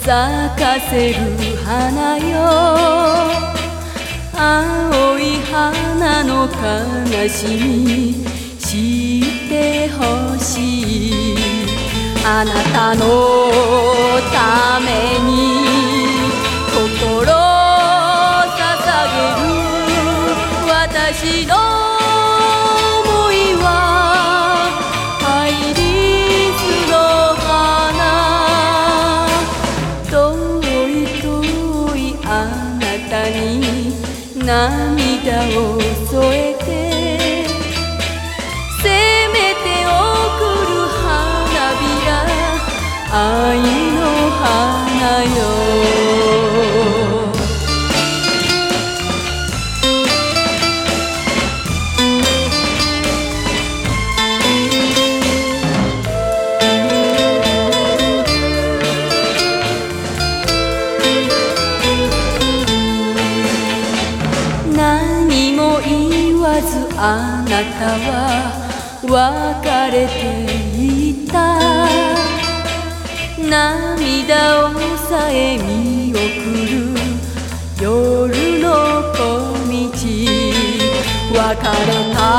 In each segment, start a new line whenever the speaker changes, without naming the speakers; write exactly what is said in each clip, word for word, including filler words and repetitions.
咲かせる花よ、青い花の悲しみ知ってほしい。あなたのために心捧げる私の想いはアイリスの花。遠い遠いあなたに涙を添えて、せめて贈る花びら愛の花よ。何も言わずあなたは別れていった。涙をさえ見送る夜の小道、別れた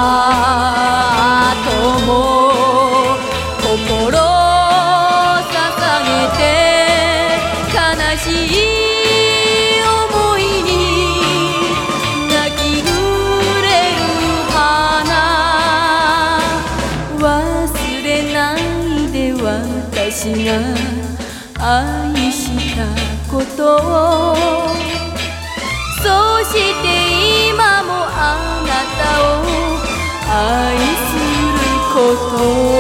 後も心捧げて悲しい想いに泣き暮れる花。忘れないで私が愛したことを、そして今もあなたを愛することを。